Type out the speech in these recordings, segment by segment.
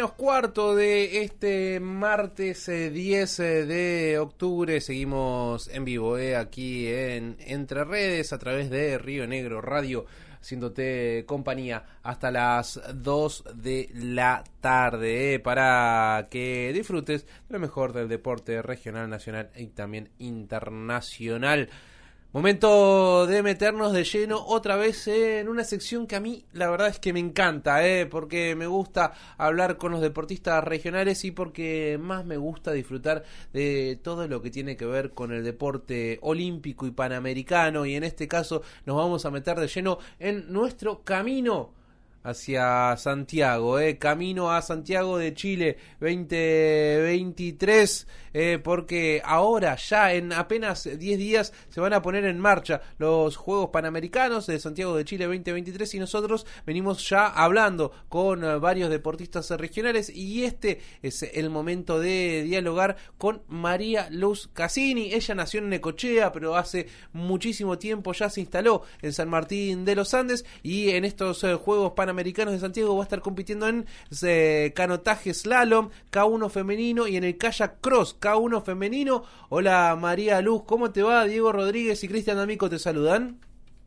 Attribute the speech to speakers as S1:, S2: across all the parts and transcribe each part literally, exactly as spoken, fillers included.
S1: menos cuarto de este martes eh, diez de octubre. Seguimos en vivo eh, aquí en Entre Redes a través de Río Negro Radio, haciéndote compañía hasta las dos de la tarde eh, para que disfrutes de lo mejor del deporte regional, nacional y también internacional. Momento de meternos de lleno otra vez eh, en una sección que a mí la verdad es que me encanta, eh, porque me gusta hablar con los deportistas regionales y porque más me gusta disfrutar de todo lo que tiene que ver con el deporte olímpico y panamericano, y en este caso nos vamos a meter de lleno en nuestro camino hacia Santiago, eh, camino a Santiago de Chile veinte veintitrés, eh, porque ahora ya en apenas diez días se van a poner en marcha los Juegos Panamericanos de Santiago de Chile veinte veintitrés, y nosotros venimos ya hablando con uh, varios deportistas regionales, y este es el momento de dialogar con María Luz Cassini. Ella nació en Necochea, pero hace muchísimo tiempo ya se instaló en San Martín de los Andes, y en estos uh, Juegos Panamericanos Americanos de Santiago va a estar compitiendo en eh, canotaje slalom, K uno femenino, y en el kayak cross, K uno femenino. Hola María Luz, ¿cómo te va? Diego Rodríguez y Cristian D'Amico te saludan.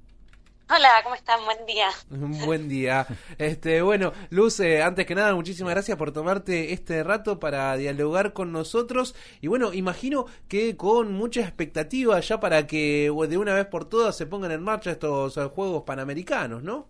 S2: Hola, ¿cómo están? Buen día.
S1: Buen día. Este, bueno, Luz, eh, antes que nada, muchísimas gracias por tomarte este rato para dialogar con nosotros. Y bueno, imagino que con mucha expectativa ya para que de una vez por todas se pongan en marcha estos uh, Juegos Panamericanos, ¿no?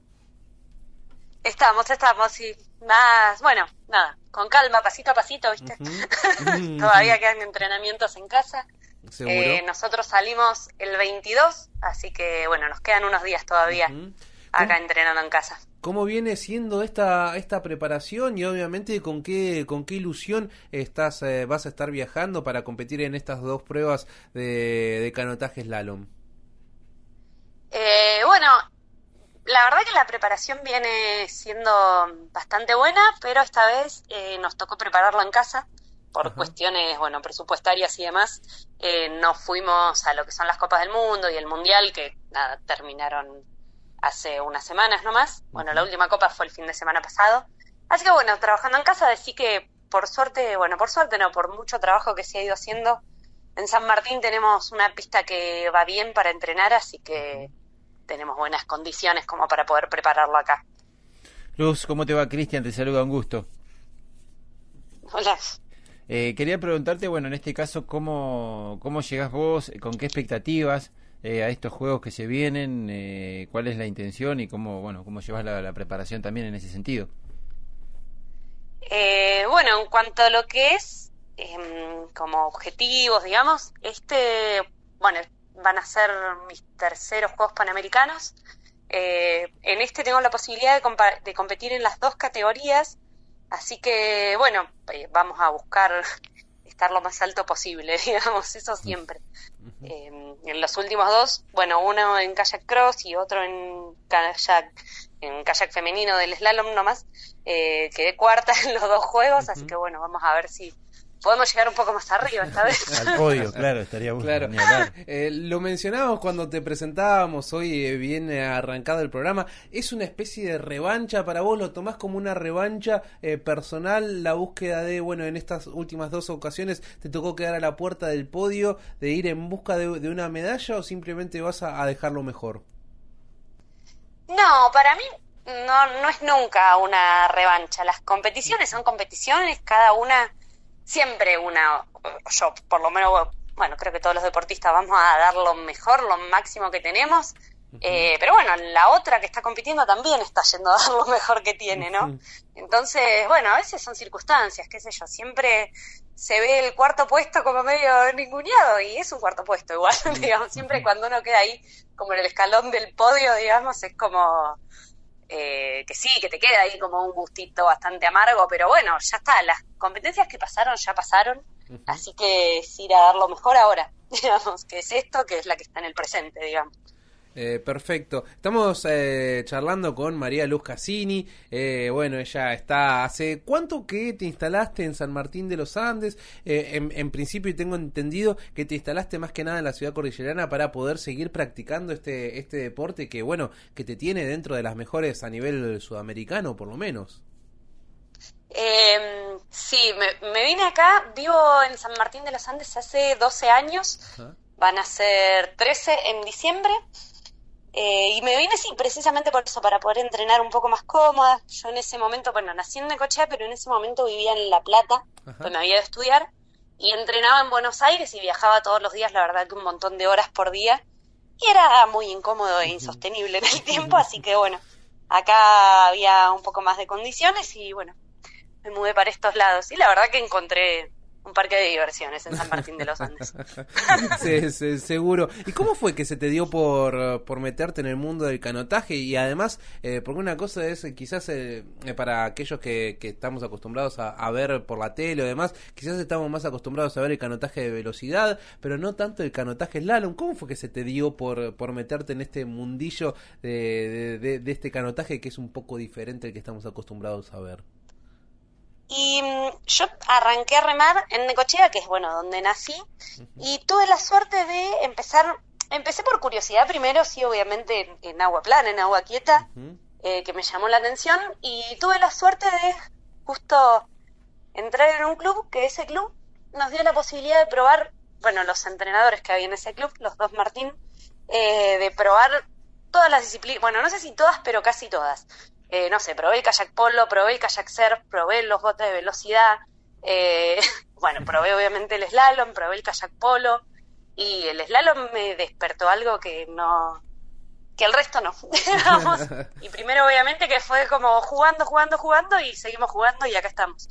S2: Estamos, estamos, y más, bueno, nada, con calma, pasito a pasito, ¿viste? Uh-huh. Todavía quedan entrenamientos en casa.
S1: ¿Seguro?
S2: Eh, nosotros salimos el veintidós, así que, bueno, nos quedan unos días todavía uh-huh. acá entrenando en casa.
S1: ¿Cómo viene siendo esta esta preparación y obviamente con qué con qué ilusión estás eh, vas a estar viajando para competir en estas dos pruebas de, de canotaje slalom?
S2: Eh, bueno... La verdad que la preparación viene siendo bastante buena, pero esta vez eh, nos tocó prepararlo en casa por Ajá. cuestiones, bueno, presupuestarias y demás. Eh, no fuimos a lo que son las Copas del Mundo y el Mundial, que nada, terminaron hace unas semanas nomás. Bueno, la última Copa fue el fin de semana pasado. Así que bueno, trabajando en casa, decir que por suerte, bueno, por suerte no, por mucho trabajo que se ha ido haciendo, en San Martín tenemos una pista que va bien para entrenar, así que tenemos buenas condiciones como para poder prepararlo acá.
S3: Luz, ¿cómo te va? Cristian, te saluda, un gusto.
S2: Hola.
S3: Eh, quería preguntarte, bueno, en este caso, ¿cómo, cómo llegás vos, con qué expectativas eh, a estos juegos que se vienen? Eh, ¿Cuál es la intención y cómo, bueno, cómo llevas la, la preparación también en ese sentido?
S2: Eh, bueno, en cuanto a lo que es eh, como objetivos, digamos, este, bueno, van a ser mis terceros Juegos Panamericanos. Eh, en este tengo la posibilidad de, compa- de competir en las dos categorías, así que, bueno, eh, vamos a buscar estar lo más alto posible, digamos, eso siempre. Eh, en los últimos dos, bueno, uno en kayak cross y otro en kayak, en kayak femenino del slalom nomás, eh, quedé cuarta en los dos juegos, uh-huh. así que, bueno, vamos a ver si podemos llegar un poco más arriba esta vez.
S3: Al podio, claro, estaría bueno.
S1: Claro. Eh, lo mencionábamos cuando te presentábamos, hoy eh, viene arrancado el programa. ¿Es una especie de revancha para vos? ¿Lo tomás como una revancha eh, personal? La búsqueda de, bueno, en estas últimas dos ocasiones te tocó quedar a la puerta del podio, de ir en busca de, de una medalla, ¿o simplemente vas a, a dejarlo mejor?
S2: No, para mí no, no es nunca una revancha. Las competiciones son competiciones, cada una... Siempre una, yo por lo menos, bueno, creo que todos los deportistas vamos a dar lo mejor, lo máximo que tenemos, uh-huh. eh, pero bueno, la otra que está compitiendo también está yendo a dar lo mejor que tiene, ¿no? Uh-huh. Entonces, bueno, a veces son circunstancias, qué sé yo, siempre se ve el cuarto puesto como medio ninguneado, y es un cuarto puesto igual, digamos, siempre cuando uno queda ahí como en el escalón del podio, digamos, es como... Eh, que sí, que te queda ahí como un gustito bastante amargo, pero bueno, ya está, las competencias que pasaron ya pasaron, uh-huh. así que es ir a dar lo mejor ahora, digamos, que es esto, que es la que está en el presente, digamos.
S1: Eh, perfecto. Estamos eh, charlando con María Luz Cassini. Eh, bueno, ella está... ¿Hace cuánto que te instalaste en San Martín de los Andes? Eh, en, en principio tengo entendido que te instalaste más que nada en la ciudad cordillerana para poder seguir practicando este, este deporte que, bueno, que te tiene dentro de las mejores a nivel sudamericano, por lo menos.
S2: Eh, sí, me, me vine acá, vivo en San Martín de los Andes hace doce años,
S1: Ajá.
S2: van a ser trece en diciembre, eh, y me vine, sí, precisamente por eso, para poder entrenar un poco más cómoda. Yo en ese momento, bueno, nací en Necochea, pero en ese momento vivía en La Plata,
S1: Ajá.
S2: donde había de estudiar, y entrenaba en Buenos Aires y viajaba todos los días, la verdad que un montón de horas por día, y era muy incómodo e insostenible en el tiempo, así que bueno, acá había un poco más de condiciones y bueno, me mudé para estos lados. Y la verdad que encontré un parque de diversiones en San Martín de los Andes.
S1: Sí, sí, seguro. ¿Y cómo fue que se te dio por, por meterte en el mundo del canotaje? Y además, eh, porque una cosa es eh, quizás eh, para aquellos que, que estamos acostumbrados a, a ver por la tele o demás, quizás estamos más acostumbrados a ver el canotaje de velocidad, pero no tanto el canotaje slalom. ¿Cómo fue que se te dio por, por meterte en este mundillo de, de, de, de este canotaje que es un poco diferente al que estamos acostumbrados a ver?
S2: Y mm, yo arranqué a remar en Necochea, que es bueno donde nací, y tuve la suerte de empezar, empecé por curiosidad primero, sí, obviamente en, en agua plana, en agua quieta,
S1: Uh-huh.
S2: eh, que me llamó la atención, y tuve la suerte de justo entrar en un club, que ese club nos dio la posibilidad de probar, bueno, los entrenadores que había en ese club, los dos Martín, eh, de probar todas las disciplinas, bueno, no sé si todas, pero casi todas. Eh, no sé, probé el kayak polo, probé el kayak surf, probé los botes de velocidad, eh, bueno, probé obviamente el slalom, probé el kayak polo, y el slalom me despertó algo que no, que el resto no. Vamos. Y primero obviamente que fue como jugando, jugando, jugando, y seguimos jugando y acá estamos.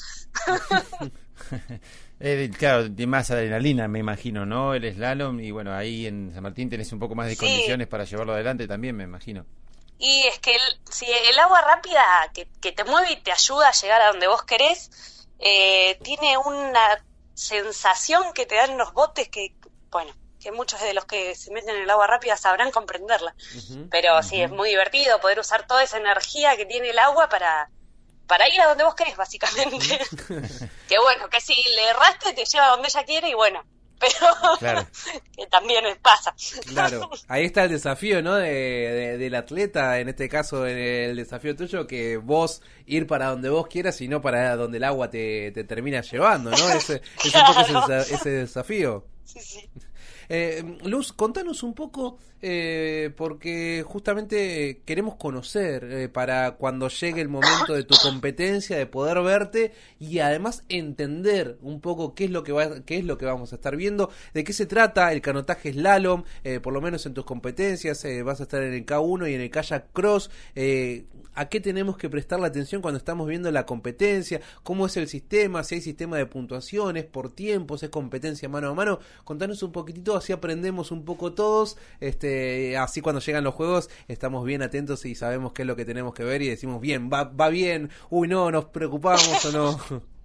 S3: Eh, claro, de más adrenalina, me imagino, ¿no? El slalom, y bueno, ahí en San Martín tenés un poco más de
S2: Sí.
S3: condiciones para llevarlo adelante también, me imagino.
S2: Y es que el, si el agua rápida que, que te mueve y te ayuda a llegar a donde vos querés, eh, tiene una sensación que te dan los botes que, bueno, que muchos de los que se meten en el agua rápida sabrán comprenderla.
S1: Uh-huh.
S2: Pero sí, es muy divertido poder usar toda esa energía que tiene el agua para, para ir a donde vos querés, básicamente. Que bueno, que si le erraste te lleva a donde ella quiere y bueno, pero
S3: Claro.
S2: que también pasa.
S1: Claro, ahí está el desafío, ¿no? De, de- del atleta, en este caso el desafío tuyo, que vos ir para donde vos quieras y no para donde el agua te, te termina llevando, ¿no? Ese, es un poco
S2: Claro.
S1: ese, ese desafío.
S2: Sí, sí.
S1: Eh, Luz, contanos un poco, eh, porque justamente queremos conocer eh, para cuando llegue el momento de tu competencia, de poder verte y además entender un poco qué es lo que va, qué es lo que vamos a estar viendo, de qué se trata el canotaje slalom, eh, por lo menos en tus competencias, eh, vas a estar en el K uno y en el kayak cross. Eh, ¿A qué tenemos que prestar la atención cuando estamos viendo la competencia? ¿Cómo es el sistema? Si hay sistema de puntuaciones por tiempos, es competencia mano a mano. Contanos un poquitito, así aprendemos un poco todos. Este, así cuando llegan los juegos estamos bien atentos y sabemos qué es lo que tenemos que ver y decimos, bien, va, va bien, uy, no, nos preocupamos o no.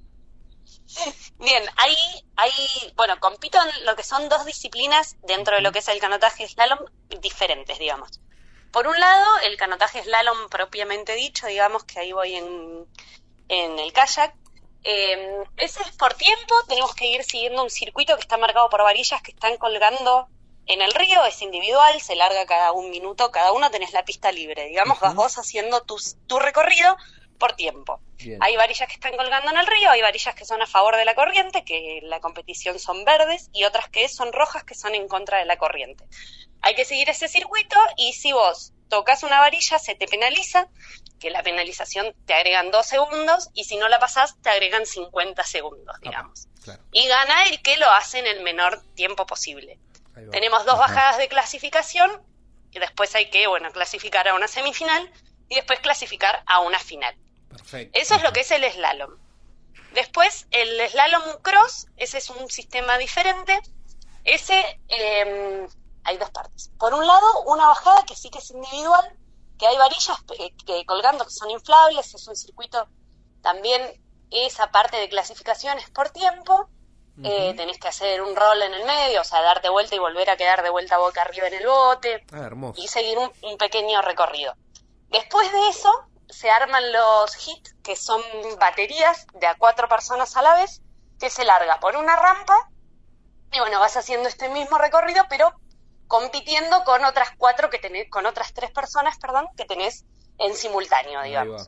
S2: Bien, ahí, ahí, bueno, compito en lo que son dos disciplinas dentro de lo que es el canotaje slalom diferentes, digamos. Por un lado, el canotaje slalom propiamente dicho, digamos que ahí voy en, en el kayak. Eh, ese es por tiempo, tenemos que ir siguiendo un circuito que está marcado por varillas que están colgando en el río, es individual, se larga cada un minuto, cada uno tenés la pista libre, digamos,
S1: Ujú.
S2: vas vos haciendo tu, tu recorrido por tiempo.
S1: Bien.
S2: Hay varillas que están colgando en el río, hay varillas que son a favor de la corriente, que en la competición son verdes, y otras que son rojas, que son en contra de la corriente. Hay que seguir ese circuito y si vos tocas una varilla se te penaliza, que la penalización te agregan dos segundos y si no la pasás te agregan cincuenta segundos, digamos.
S1: Ah, claro.
S2: Y gana el que lo hace en el menor tiempo posible.
S1: Ahí va.
S2: Tenemos dos
S3: Ajá.
S2: bajadas de clasificación y después hay que, bueno, clasificar a una semifinal y después clasificar a una final.
S1: Perfecto.
S2: Eso es lo que es el slalom. Después, el slalom cross, ese es un sistema diferente. Ese, eh, hay dos partes. Por un lado, una bajada que sí que es individual, que hay varillas que, que colgando que son inflables, es un circuito también, esa parte de clasificación es por tiempo.
S1: Ujú.
S2: Eh, tenés que hacer un rol en el medio, o sea, darte vuelta y volver a quedar de vuelta boca arriba en el bote
S1: Ah, hermoso.
S2: y seguir un, un pequeño recorrido. Después de eso, se arman los hits, que son baterías de a cuatro personas a la vez, que se larga por una rampa, y bueno, vas haciendo este mismo recorrido, pero compitiendo con otras cuatro que tenés, con otras tres personas, perdón, que tenés en simultáneo,
S1: Ahí
S2: digamos.
S1: va.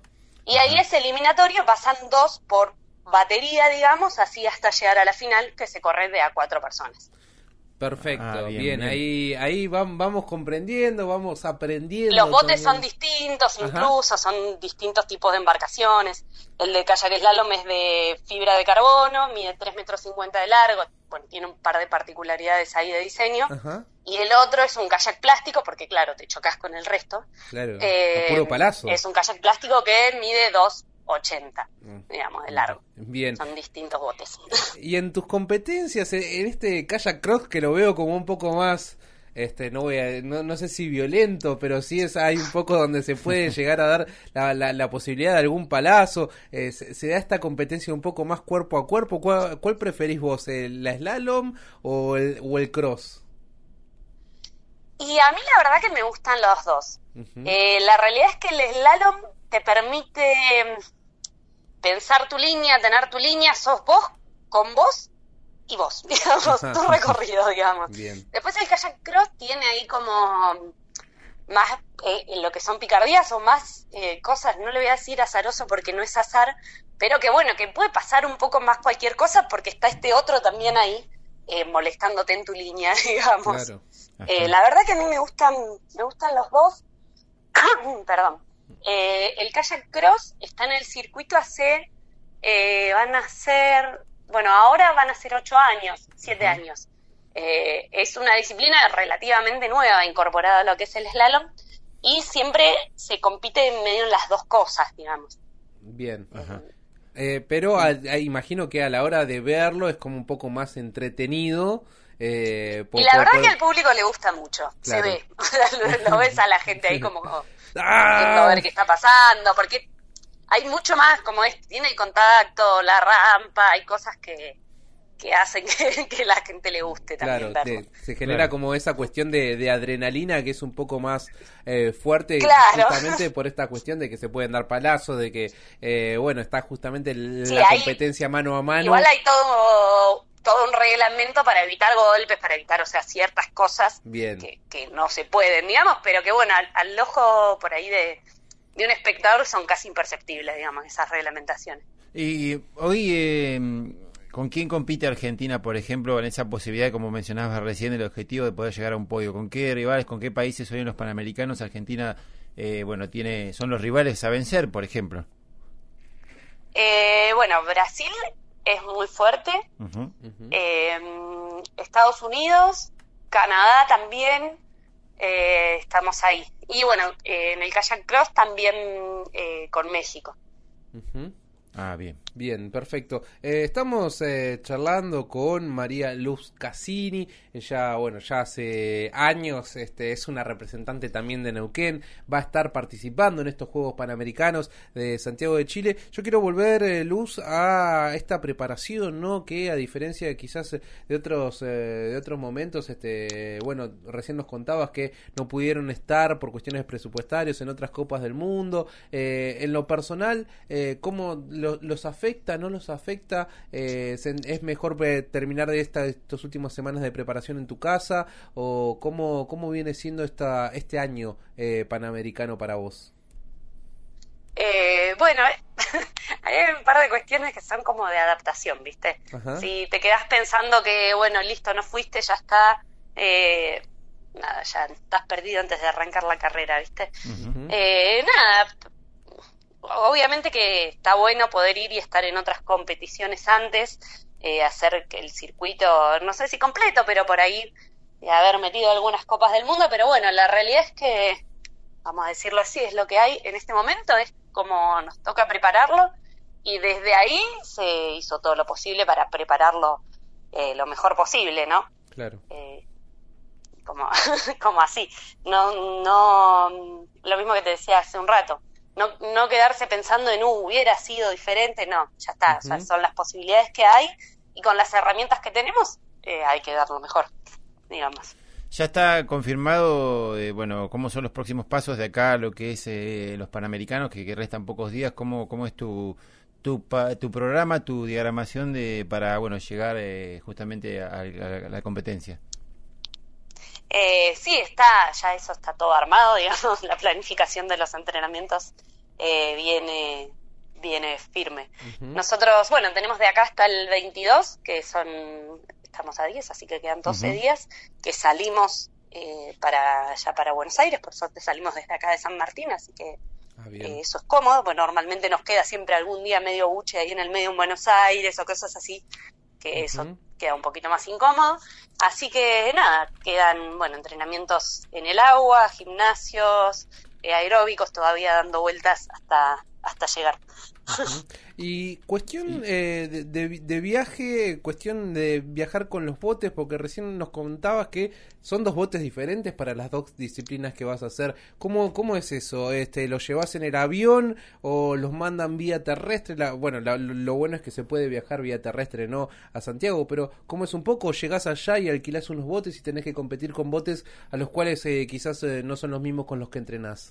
S2: Y ahí es eliminatorio, pasan dos por batería, digamos, así hasta llegar a la final, que se corre de a cuatro personas.
S1: Perfecto,
S3: Ah, bien,
S1: bien,
S3: bien.
S1: ahí ahí vam- vamos comprendiendo, vamos aprendiendo.
S2: Los botes son
S1: también.
S2: distintos,
S1: Ajá.
S2: incluso, son distintos tipos de embarcaciones. El de kayak slalom es de fibra de carbono, mide tres metros cincuenta de largo, bueno, tiene un par de particularidades ahí de diseño.
S1: Ajá,
S2: Y el otro es un kayak plástico, porque claro, te chocas con el resto.
S1: claro,
S2: Eh,
S1: a puro palazo.
S2: Es un kayak plástico que mide dos ochenta,
S1: Mm.
S2: digamos, de largo.
S1: Bien.
S2: Son distintos botes.
S1: Y en tus competencias, eh, en este kayak cross que lo veo como un poco más, este, no voy a, no, no sé si violento, pero sí es hay un poco donde se puede llegar a dar la, la, la posibilidad de algún palazo. Eh, se, se da esta competencia un poco más cuerpo a cuerpo. ¿Cuál, cuál preferís vos, el, la slalom o el, o el cross?
S2: Y a mí la verdad que me gustan los dos.
S1: Ujú.
S2: Eh, la realidad es que el slalom te permite pensar tu línea, tener tu línea, sos vos, con vos y vos, digamos, tu recorrido, digamos.
S1: Bien.
S2: Después el kayak cross tiene ahí como más, eh, lo que son picardías o más eh, cosas, no le voy a decir azaroso porque no es azar, pero que bueno, que puede pasar un poco más cualquier cosa porque está este otro también ahí eh, molestándote en tu línea, digamos.
S1: Claro.
S2: Eh, la verdad que a mí me gustan, me gustan los dos. Perdón. Eh, el kayak cross está en el circuito hace, eh, van a ser, bueno, ahora van a ser ocho años, siete
S1: Ujú.
S2: años. Eh, es una disciplina relativamente nueva incorporada a lo que es el slalom y siempre se compite en medio de las dos cosas, digamos.
S1: Bien.
S3: Ajá.
S1: Eh, pero a- a- imagino que a la hora de verlo es como un poco más entretenido. Eh, por-
S2: Y la
S1: por-
S2: verdad
S1: por-
S2: que al público le gusta mucho,
S1: Claro.
S2: se ve, lo, lo ves a la gente ahí como
S1: ¡Ah!
S2: viendo a ver qué está pasando, porque hay mucho más, como es, tiene el contacto, la rampa, hay cosas que, que hacen que, que la gente le guste
S1: Claro,
S2: también verlo.
S1: te- se genera
S3: Claro.
S1: como esa cuestión de, de adrenalina que es un poco más eh, fuerte,
S2: Claro.
S1: justamente por esta cuestión de que se pueden dar palazos, de que, eh, bueno, está justamente el-
S2: Sí,
S1: la
S2: hay-
S1: competencia mano a mano.
S2: Igual hay todo todo un reglamento para evitar golpes, para evitar, o sea, ciertas cosas
S1: Bien.
S2: que, que no se pueden, digamos, pero que bueno, al, al ojo por ahí de, de un espectador son casi imperceptibles, digamos, esas reglamentaciones.
S3: Y hoy, eh, ¿con quién compite Argentina, por ejemplo, en esa posibilidad, como mencionabas recién, el objetivo de poder llegar a un podio? ¿Con qué rivales, con qué países hoy en los Panamericanos Argentina, eh, bueno, tiene son los rivales a vencer, por ejemplo?
S2: Eh, bueno, Brasil es muy fuerte,
S3: Ujú.
S1: Ujú.
S2: eh, Estados Unidos, Canadá también, eh, estamos ahí. Y bueno, eh, en el kayak cross también eh, con México.
S1: Ujú.
S3: Ah, bien.
S1: Bien, perfecto. Eh, estamos eh, charlando con María Luz Cassini. Ella, bueno, ya hace años este, es una representante también de Neuquén. Va a estar participando en estos Juegos Panamericanos de Santiago de Chile. Yo quiero volver, eh, Luz, a esta preparación, ¿no? Que a diferencia de quizás de otros eh, de otros momentos, este, bueno, recién nos contabas que no pudieron estar por cuestiones presupuestarias en otras copas del mundo. Eh, en lo personal, eh, ¿cómo lo- los afecta? ¿No los afecta? Eh, se- ¿Es mejor eh, terminar de esta, estas últimas semanas de preparación en tu casa? ¿O cómo, cómo viene siendo esta, este año eh, panamericano para vos?
S2: Eh, bueno, eh, hay un par de cuestiones que son como de adaptación, ¿viste?
S1: Ajá.
S2: Si te quedás pensando que, bueno, listo, no fuiste, ya está, eh, nada, ya estás perdido antes de arrancar la carrera, ¿viste?
S3: Ujú.
S2: Eh, nada, obviamente que está bueno poder ir y estar en otras competiciones antes, eh, hacer que el circuito, no sé si completo, pero por ahí eh, haber metido algunas copas del mundo, pero bueno, la realidad es que, vamos a decirlo así, es lo que hay en este momento, es como nos toca prepararlo y desde ahí se hizo todo lo posible para prepararlo eh, lo mejor posible, ¿no?
S1: Claro.
S2: Eh, como, como así, no, no, lo mismo que te decía hace un rato, no, no quedarse pensando en, uh, hubiera sido diferente, no, ya está,
S1: Ujú.
S2: o sea, son las posibilidades que hay y con las herramientas que tenemos eh, hay que dar lo mejor, digamos.
S3: Ya está confirmado, eh, bueno, cómo son los próximos pasos de acá a lo que es eh, los Panamericanos, que, que restan pocos días. ¿Cómo, cómo es tu tu, pa- tu programa, tu diagramación de para bueno llegar eh, justamente a, a la, a la competencia?
S2: Eh, sí, está, ya eso está todo armado, digamos, la planificación de los entrenamientos eh, viene, viene firme.
S1: Uh-huh.
S2: Nosotros, bueno, tenemos de acá hasta el veintidós, que son, estamos a diez, así que quedan doce uh-huh. días, que salimos eh, para ya para Buenos Aires, por suerte salimos desde acá de San Martín, así que ah, eh, eso es cómodo, pues normalmente nos queda siempre algún día medio buche ahí en el medio en Buenos Aires o cosas así, que uh-huh. eso queda un poquito más incómodo. Así que nada, quedan, bueno, entrenamientos en el agua, gimnasios, eh, aeróbicos, todavía dando vueltas hasta hasta llegar.
S1: Uh-huh. Y cuestión eh, de, de, de viaje, cuestión de viajar con los botes, porque recién nos contabas que son dos botes diferentes para las dos disciplinas que vas a hacer. ¿Cómo, cómo es eso? Este, ¿los llevas en el avión o los mandan vía terrestre? La, bueno, la, lo bueno es que se puede viajar vía terrestre, ¿no? A Santiago, pero ¿cómo es un poco? ¿Llegás allá y alquilás unos botes y tenés que competir con botes a los cuales eh, quizás eh, no son los mismos con los que entrenás?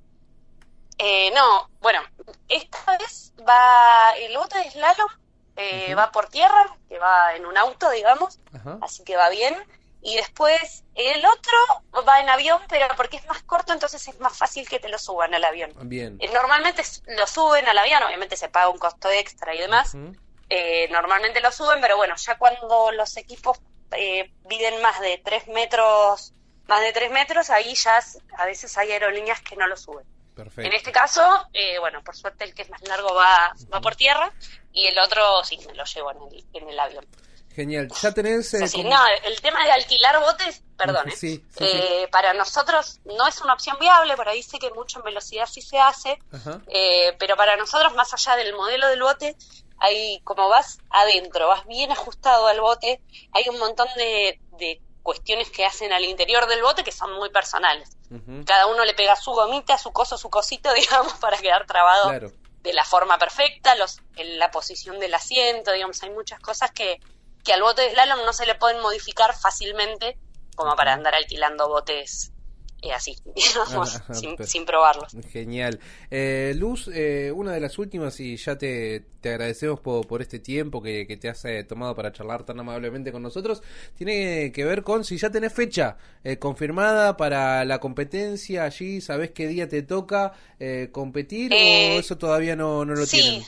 S2: Eh, no, bueno, esta vez va el bote de slalom, eh, uh-huh. va por tierra, que va en un auto, digamos, uh-huh. así que va bien. Y después el otro va en avión, pero porque es más corto, entonces es más fácil que te lo suban al avión.
S1: Bien.
S2: Eh, normalmente lo suben al avión, obviamente se paga un costo extra y demás. Uh-huh. eh, normalmente lo suben, pero bueno, ya cuando los equipos eh, piden más de tres metros, más de tres metros, ahí ya a veces hay aerolíneas que no lo suben.
S1: Perfecto.
S2: En este caso, eh, bueno, por suerte el que es más largo va, va por tierra y el otro sí, me lo llevo en el, en el avión.
S1: Genial. Ya tenés... Eh,
S2: sí,
S1: como...
S2: No, el tema de alquilar botes, perdón,
S1: sí, sí,
S2: eh,
S1: sí.
S2: para nosotros no es una opción viable, por ahí sé que mucho en velocidad sí se hace, eh, pero para nosotros, más allá del modelo del bote, hay como vas adentro, vas bien ajustado al bote, hay un montón de... de cuestiones que hacen al interior del bote que son muy personales. Uh-huh. Cada uno le pega su gomita, su coso, su cosito, digamos, para quedar trabado claro. de la forma perfecta, los, en la posición del asiento, digamos, hay muchas cosas que, que al bote de slalom no se le pueden modificar fácilmente como uh-huh. para andar alquilando botes eh, así, digamos, ah, sin, pero, sin probarlos.
S1: Genial. Eh, Luz, eh, una de las últimas, y ya te, te agradecemos por, por este tiempo que, que te has eh, tomado para charlar tan amablemente con nosotros, tiene que ver con si ya tenés fecha eh, confirmada para la competencia allí, ¿sabés qué día te toca eh, competir eh, o eso todavía no, no lo
S2: sí.
S1: tienen?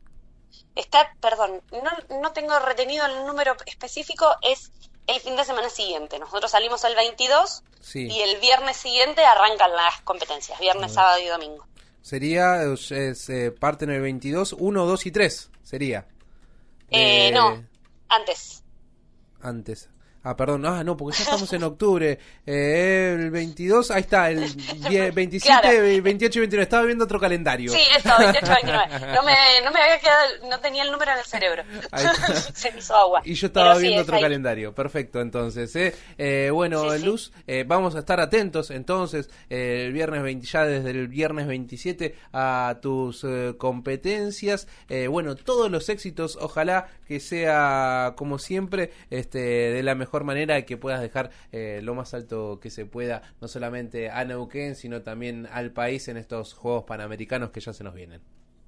S2: Está, perdón, no, no tengo retenido el número específico, es el fin de semana siguiente. Nosotros salimos el veintidós sí. y el viernes siguiente arrancan las competencias, viernes, sábado y domingo.
S1: Sería, es, eh, parten el veintidós, uno, dos y tres, sería.
S2: Eh, eh, no, antes.
S1: Antes. Ah, perdón, ah, no, porque ya estamos en octubre. Eh, el veintidós, ahí está, el veintisiete, claro. veintiocho y veintinueve. Estaba viendo otro calendario.
S2: Sí, eso, veintiocho, veintinueve. No me, no me había quedado, no tenía el número en el cerebro. Se me hizo agua.
S1: Y yo estaba
S2: Pero
S1: viendo
S2: sí,
S1: otro
S2: ahí.
S1: Calendario. Perfecto, entonces. Eh, eh bueno, sí, Luz, sí. Eh, vamos a estar atentos entonces eh, el viernes veinte, ya desde el viernes veintisiete a tus eh, competencias. Eh, bueno, todos los éxitos, ojalá que sea como siempre, este, de la mejor mejor manera que puedas dejar eh, lo más alto que se pueda, no solamente a Neuquén, sino también al país en estos Juegos Panamericanos que ya se nos vienen.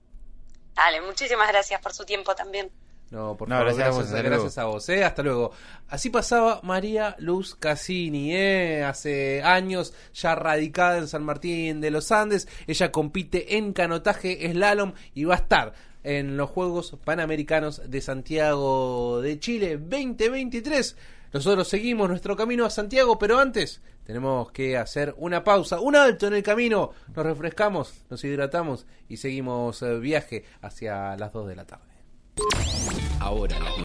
S2: Dale, muchísimas gracias por su tiempo también.
S1: No, por
S3: no,
S1: favor,
S3: gracias,
S1: gracias,
S3: a vos,
S1: gracias a vos, ¿eh? Hasta luego. Así pasaba María Luz Cassini, ¿eh? Hace años ya radicada en San Martín de los Andes. Ella compite en canotaje slalom y va a estar en los Juegos Panamericanos de Santiago de Chile veinte veintitrés. Nosotros seguimos nuestro camino a Santiago, pero antes tenemos que hacer una pausa, un alto en el camino. Nos refrescamos, nos hidratamos y seguimos el viaje hacia las dos de la tarde.
S4: Ahora